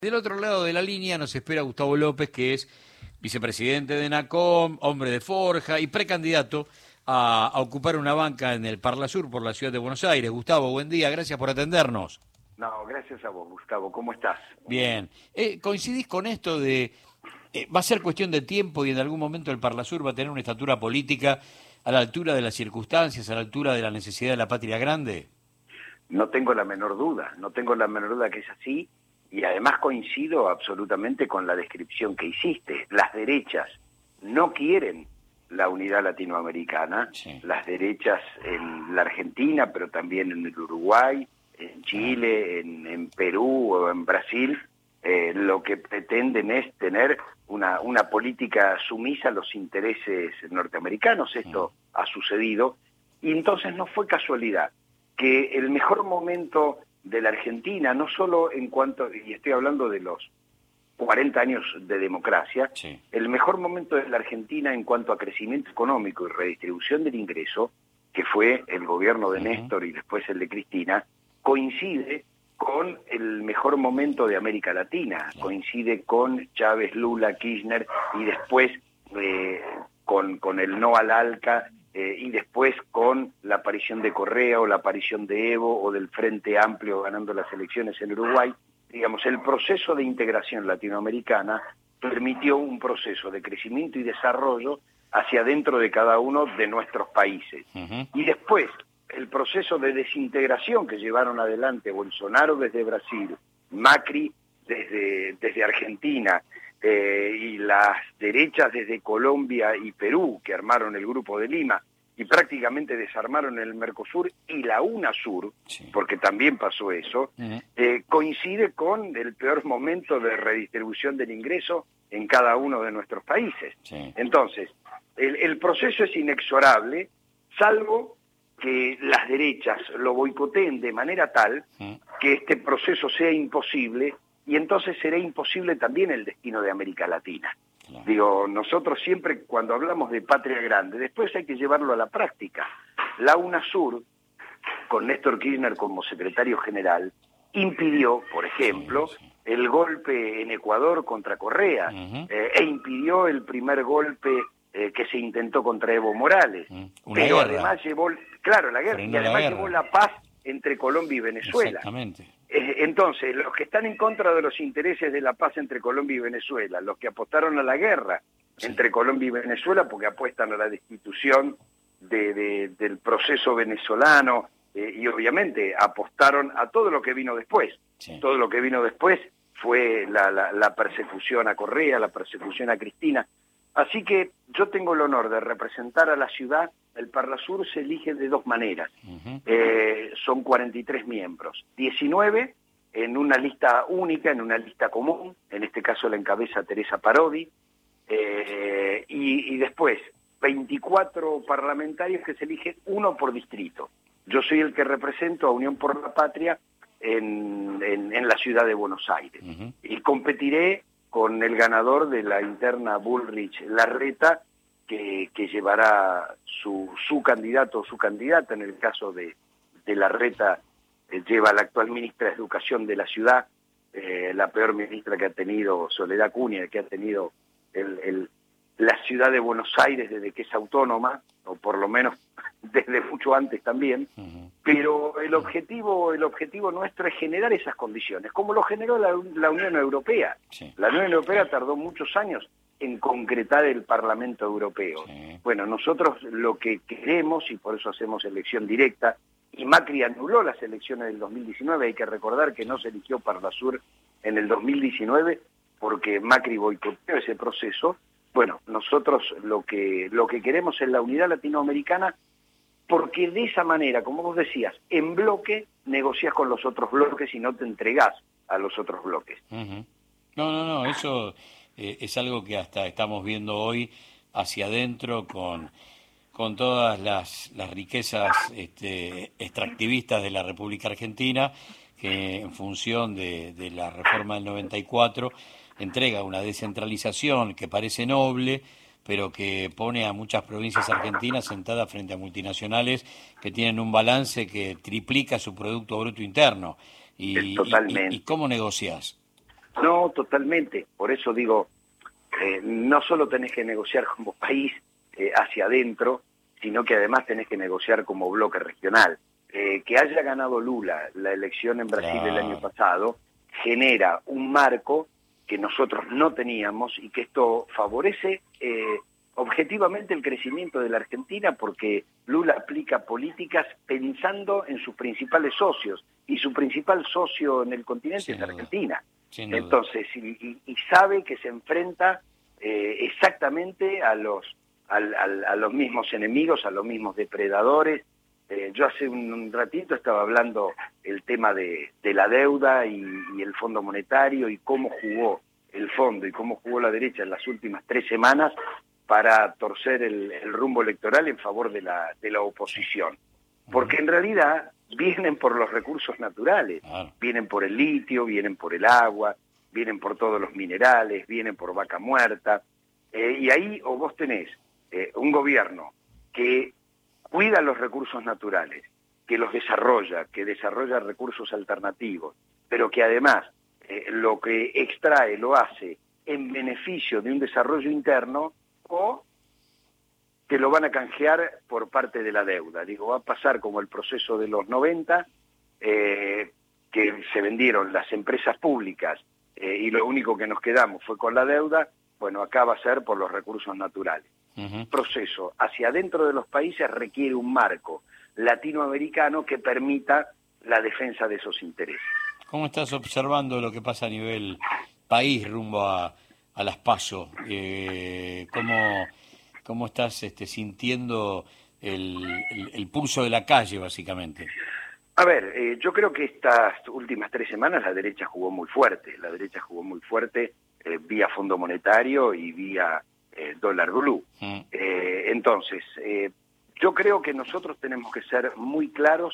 Del otro lado de la línea nos espera Gustavo López, que es vicepresidente de NACOM, hombre de forja y precandidato a ocupar una banca en el Parlasur por la ciudad de Buenos Aires. Gustavo, buen día, gracias por atendernos. No, gracias a vos, Gustavo. ¿Cómo estás? Bien. ¿Coincidís con esto de va a ser cuestión de tiempo y en algún momento el Parlasur va a tener una estatura política a la altura de las circunstancias, a la altura de la necesidad de la patria grande? No tengo la menor duda, que es así, y además coincido absolutamente con la descripción que hiciste. Las derechas no quieren la unidad latinoamericana, sí. Las derechas en la Argentina, pero también en el Uruguay, en Chile, en Perú o en Brasil, lo que pretenden es tener una política sumisa a los intereses norteamericanos. Esto ha sucedido, y entonces no fue casualidad que el mejor momento de la Argentina, no solo en cuanto, y estoy hablando de los 40 años de democracia, sí. El mejor momento de la Argentina en cuanto a crecimiento económico y redistribución del ingreso, que fue el gobierno de Néstor y después el de Cristina, coincide con el mejor momento de América Latina, coincide con Chávez, Lula, Kirchner, y después con el no al ALCA, y después con la aparición de Correa o la aparición de Evo o del Frente Amplio ganando las elecciones en Uruguay. Digamos, el proceso de integración latinoamericana permitió un proceso de crecimiento y desarrollo hacia dentro de cada uno de nuestros países. Y después, el proceso de desintegración que llevaron adelante Bolsonaro desde Brasil, Macri desde Argentina, y las derechas desde Colombia y Perú, que armaron el Grupo de Lima y prácticamente desarmaron el Mercosur y la UNASUR, sí. Porque también pasó eso, coincide con el peor momento de redistribución del ingreso en cada uno de nuestros países. Sí. Entonces, el proceso es inexorable, salvo que las derechas lo boicoteen de manera tal que este proceso sea imposible, y entonces será imposible también el destino de América Latina. Claro. Digo, nosotros siempre cuando hablamos de patria grande, después hay que llevarlo a la práctica. La UNASUR, con Néstor Kirchner como secretario general, impidió, por ejemplo, el golpe en Ecuador contra Correa, e impidió el primer golpe que se intentó contra Evo Morales. Pero guerra. Además llevó, claro, la guerra, y además llevó la paz entre Colombia y Venezuela. Exactamente. Entonces, los que están en contra de los intereses de la paz entre Colombia y Venezuela, los que apostaron a la guerra entre Colombia y Venezuela porque apuestan a la destitución del proceso venezolano, y obviamente apostaron a todo lo que vino después. Sí. Todo lo que vino después fue la persecución a Correa, la persecución a Cristina. Así que yo tengo el honor de representar a la ciudad. El Parlasur se elige de dos maneras. Son 43 miembros, 19 en una lista única, en una lista común, en este caso la encabeza Teresa Parodi, y después 24 parlamentarios que se eligen uno por distrito. Yo soy el que represento a Unión por la Patria en la ciudad de Buenos Aires, y competiré con el ganador de la interna Bullrich-Larreta, que llevará su candidato o su candidata. En el caso de Larreta, lleva la actual ministra de Educación de la ciudad, la peor ministra que ha tenido Soledad Cunha, que ha tenido la ciudad de Buenos Aires desde que es autónoma, o por lo menos desde mucho antes también. Pero el objetivo nuestro es generar esas condiciones, como lo generó la Unión Europea. Sí. La Unión Europea tardó muchos años en concretar el Parlamento Europeo. Sí. Bueno, nosotros lo que queremos, y por eso hacemos elección directa, y Macri anuló las elecciones del 2019, hay que recordar que no se eligió Parlasur en el 2019 porque Macri boicoteó ese proceso. Bueno, nosotros lo que queremos es la unidad latinoamericana, porque de esa manera, como vos decías, en bloque negociás con los otros bloques y no te entregás a los otros bloques. No, eso es algo que hasta estamos viendo hoy hacia adentro con todas las riquezas extractivistas de la República Argentina, que en función de la reforma del 94 entrega una descentralización que parece noble, pero que pone a muchas provincias argentinas sentadas frente a multinacionales que tienen un balance que triplica su Producto Bruto Interno. ¿Y cómo negociás? No, totalmente. Por eso digo, no solo tenés que negociar como país hacia adentro, sino que además tenés que negociar como bloque regional. Que haya ganado Lula la elección en Brasil el año pasado genera un marco que nosotros no teníamos y que esto favorece objetivamente el crecimiento de la Argentina, porque Lula aplica políticas pensando en sus principales socios, y su principal socio en el continente es Argentina. Entonces, y sabe que se enfrenta exactamente a los mismos enemigos, a los mismos depredadores. Yo hace un ratito estaba hablando el tema de la deuda y el Fondo Monetario, y cómo jugó el fondo y cómo jugó la derecha en las últimas 3 semanas para torcer el rumbo electoral en favor de la oposición. Porque en realidad vienen por los recursos naturales, vienen por el litio, vienen por el agua, vienen por todos los minerales, vienen por Vaca Muerta, y ahí o vos tenés un gobierno que cuida los recursos naturales, que los desarrolla, que desarrolla recursos alternativos, pero que además lo que extrae lo hace en beneficio de un desarrollo interno, o que lo van a canjear por parte de la deuda. Digo, va a pasar como el proceso de los 90, que se vendieron las empresas públicas y lo único que nos quedamos fue con la deuda. Bueno, acá va a ser por los recursos naturales. El proceso hacia adentro de los países requiere un marco latinoamericano que permita la defensa de esos intereses. ¿Cómo estás observando lo que pasa a nivel país rumbo a las PASO? ¿Cómo estás sintiendo el pulso de la calle, básicamente? A ver, yo creo que estas últimas 3 semanas la derecha jugó muy fuerte. La derecha jugó muy fuerte vía Fondo Monetario y vía dólar blue. Entonces, yo creo que nosotros tenemos que ser muy claros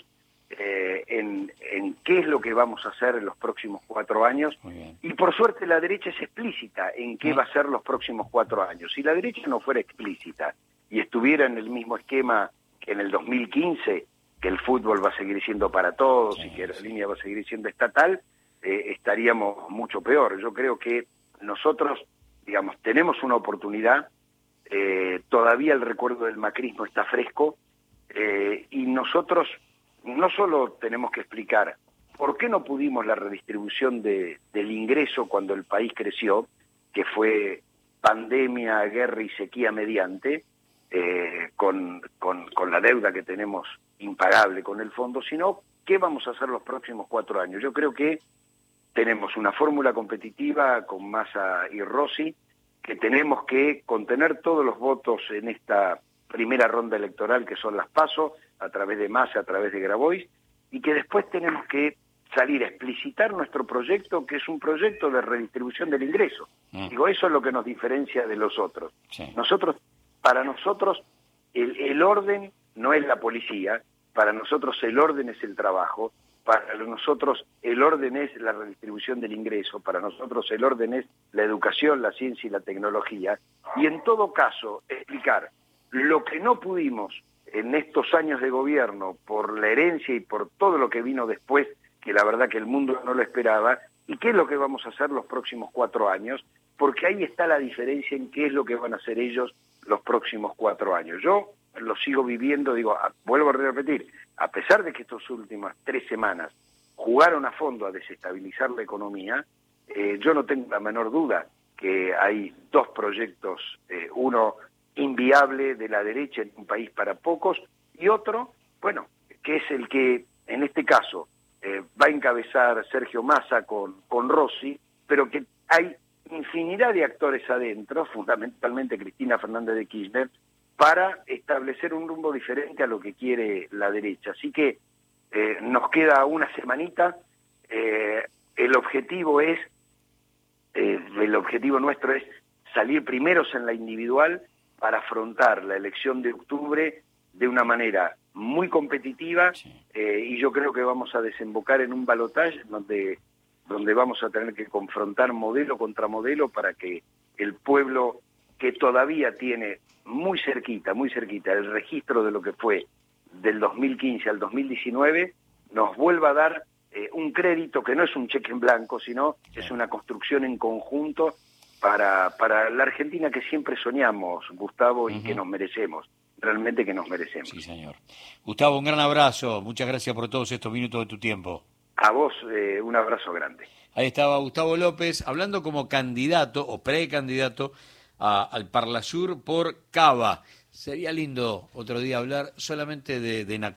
en qué es lo que vamos a hacer en los próximos 4 años, y por suerte la derecha es explícita en qué va a ser los próximos 4 años. Si la derecha no fuera explícita y estuviera en el mismo esquema que en el 2015, que el fútbol va a seguir siendo para todos y que la línea va a seguir siendo estatal, estaríamos mucho peor. Yo creo que nosotros, digamos, tenemos una oportunidad, todavía el recuerdo del macrismo está fresco, y nosotros no solo tenemos que explicar por qué no pudimos la redistribución del ingreso cuando el país creció, que fue pandemia, guerra y sequía mediante, con la deuda que tenemos impagable con el fondo, sino qué vamos a hacer los próximos 4 años. Yo creo que tenemos una fórmula competitiva con Massa y Rossi, que tenemos que contener todos los votos en esta primera ronda electoral, que son las PASO, a través de Massa, a través de Grabois, y que después tenemos que salir a explicitar nuestro proyecto, que es un proyecto de redistribución del ingreso. Digo, eso es lo que nos diferencia de los otros. Para nosotros, el orden no es la policía, para nosotros el orden es el trabajo, para nosotros el orden es la redistribución del ingreso, para nosotros el orden es la educación, la ciencia y la tecnología, y en todo caso explicar lo que no pudimos en estos años de gobierno por la herencia y por todo lo que vino después, que la verdad que el mundo no lo esperaba, y qué es lo que vamos a hacer los próximos 4 años, porque ahí está la diferencia en qué es lo que van a hacer ellos los próximos 4 años. Yo lo sigo viviendo, digo, vuelvo a repetir, a pesar de que estas últimas 3 semanas jugaron a fondo a desestabilizar la economía, yo no tengo la menor duda que hay 2 proyectos, uno inviable de la derecha en un país para pocos, y otro, bueno, que es el que en este caso va a encabezar Sergio Massa con Rossi, pero que hay infinidad de actores adentro, fundamentalmente Cristina Fernández de Kirchner, para establecer un rumbo diferente a lo que quiere la derecha. Así que nos queda una semanita. El objetivo nuestro es salir primeros en la individual para afrontar la elección de octubre de una manera muy competitiva, y yo creo que vamos a desembocar en un balotaje donde vamos a tener que confrontar modelo contra modelo para que el pueblo, que todavía tiene muy cerquita el registro de lo que fue del 2015 al 2019, nos vuelva a dar un crédito que no es un cheque en blanco, sino es una construcción en conjunto para la Argentina que siempre soñamos, Gustavo, y que nos merecemos, realmente que nos merecemos. Sí, señor. Gustavo, un gran abrazo, muchas gracias por todos estos minutos de tu tiempo. A vos, un abrazo grande. Ahí estaba Gustavo López hablando como candidato o precandidato al Parlasur por Cava. Sería lindo otro día hablar solamente de